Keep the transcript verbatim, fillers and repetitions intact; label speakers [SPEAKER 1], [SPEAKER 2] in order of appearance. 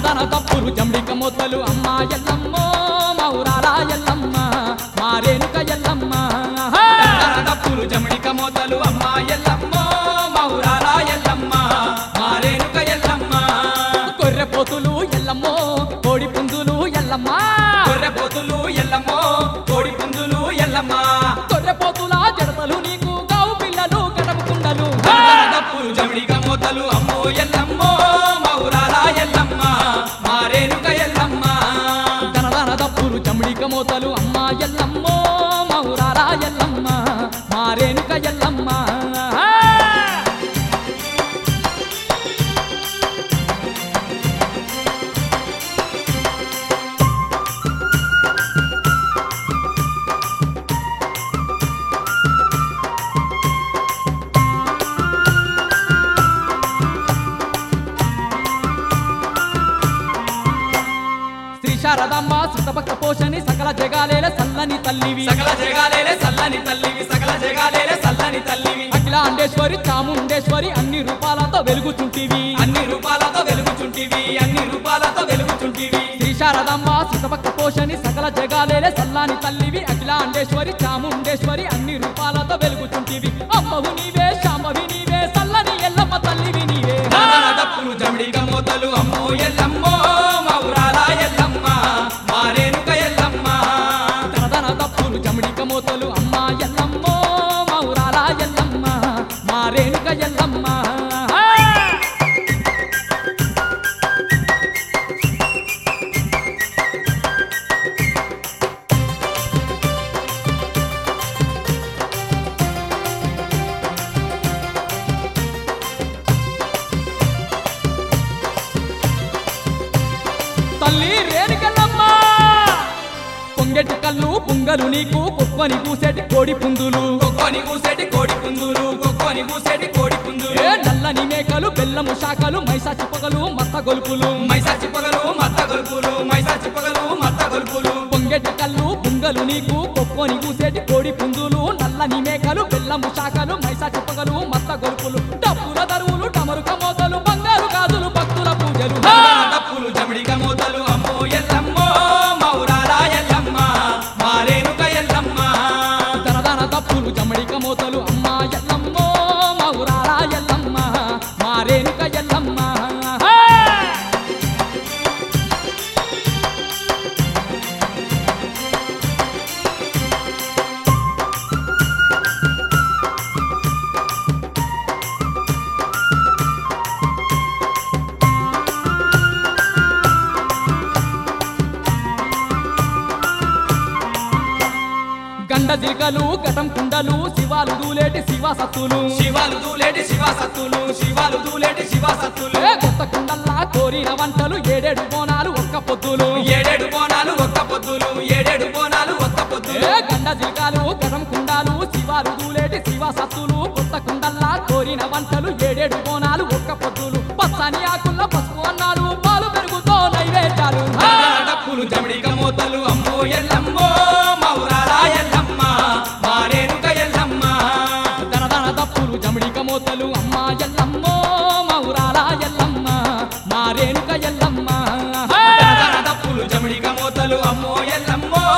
[SPEAKER 1] దనదన తప్పులు జంబిక మొత్తలు అమ్మ ఎల్లమ్మో మౌరాల ఎల్లమ్మ మారేనుక ఎల్లమ్మ దనదన తప్పులు జంబిక మొత్తలు అమ్మ ఎల్లమ్మో మౌరాల ఎల్లమ్మ మారేనుక ఎల్లమ్మ గొర్రె పోతులు ఎల్లమ్మో కోడి పుంజులు ఎల్లమ్మ గొర్రె పోతులు ఎల్లమ్మో కోడి పుంజులు ఎల్లమ్మ గొర్రె పోతుల జడతలు నీకు గావు పిల్లలు గడప కుండలు తప్పులు జమిడిక మోతలు అమ్మో ఎల్లమ్మో మౌరాల ఎల్లమ్మ మారేనుక ఎల్లమ్మ దనదన తప్పులు జమిడిక మోతలు అమ్మ ఎల్లమ్మో మౌరాల ఎల్లమ్మ మారేనుక ఎల్లమ్మ శారదమ్మ సుతభక్త పోషణి సకల జగాలేల సల్లని తల్లివి సకల జగాలేల సల్లని తల్లివి సకల జగాలేల సల్లని తల్లివి అఖిలాండేశ్వరి చాముండేశ్వరి అన్ని రూపాలతో వెలుగుచుంటివి అన్ని రూపాలతో వెలుగుచుంటివి అన్ని రూపాలతో వెలుగుచుంటివి శ్రీ శారదమ్మ సుతభక్త పోషణి సకల జగాలేల సల్లని తల్లివి అఖిలాండేశ్వరి చాముండేశ్వరి అన్ని రూపాలతో వెలుగుచుంటివి అమ్మవు నీవే శాంభవి నీవే సల్లని ఎల్లమ్మ తల్లివి నీవే దప్పులు జమిడిక మోతలు అమ్మో ఎల్లమ్మో మౌరాల ఎల్లమ్మ మారేనుక ఎల్లమ్మ దనదన తప్పులు జమిడిక మోతలు అమ్మ ఎల్లమ్మో మౌరాల ఎల్లమ్మ మారేనుక ఎల్లమ్మ తల్లి రేణుకెల్లమ్మ పొంగెటి కళ్ళు పుంగలు నీకు కుక్కొని కూసేటి కోడి పుందులు కుక్కొని కూసేటి కోడి పుందులు కుక్కొని కూసేటి కోడి పుందులు ఏ నల్లని మేకలు బెల్లము శాఖలు మైసాచి పొగలు మత్త గొలుపులు మైసాచి పొగలు మత్త గొలుపులు మైసాచి పొగలు మత్త గొలుపులు పొంగెటి కళ్ళు పుంగలు నీకు కుక్కొని కూసేటి కోడి పుందులు నల్లని మేకలు బెల్లము శాఖలు మైసాచి పొగలు మత్త గొలుపులు డప్పుల దరువులు టమరుక మోతలు బంగారు గాజులు భక్తుల పూజలు డప్పులు జమిడిక మోతలు అమ్మో ఎల్లమ్మో మౌరాల ఎల్లమ్మ మారేనుక ఎల్లమ్మ దనదన తప్పులు జమిడిక మోతలు అమ్మ ఎల్లమ్మో మౌరాల ఎల్లమ్మ మారేనుక ఎల్లమ్మ గండ జిల్కలు గటం కుండలు శివాలు దూలేటి శివసత్తులు శివాలు దూలేటి శివసత్తులు శివాలు దూలేటి శివసత్తులు కొత్త కుండల్లా కోరిన వంటలు ఏడేడు బోనాలు ఒక్క పొద్దులు ఏడేడు బోనాలు ఒక్క పొద్దులు ఏడేడు బోనాలు ఒక్క పొద్దులు గండ జిల్కలు గటం కుండాలు శివాలు దూలేటి శివసత్తులు కొత్త కుండల్లా కోరిన వంటలు ఏడేడు బోనాలు ఒక్క పొద్దులు పచ్చని ఆకుల పసుపు అన్నాలు పాలు పెరుగుతో నైవేద్యాలు డప్పులు జమిడిక మోతలు అమ్మో ఎల్లమ్మో మౌరాల ఎల్లమ్మ మారేనుక ఎల్లమ్మ దనదన తప్పులు జమిడిక మోతలు అమ్మ ఎల్లమ్మో మౌరాల ఎల్లమ్మ మారేనుక ఎల్లమ్మ దనదన తప్పులు జమిడిక మోతలు అమ్మో ఎల్లమ్మో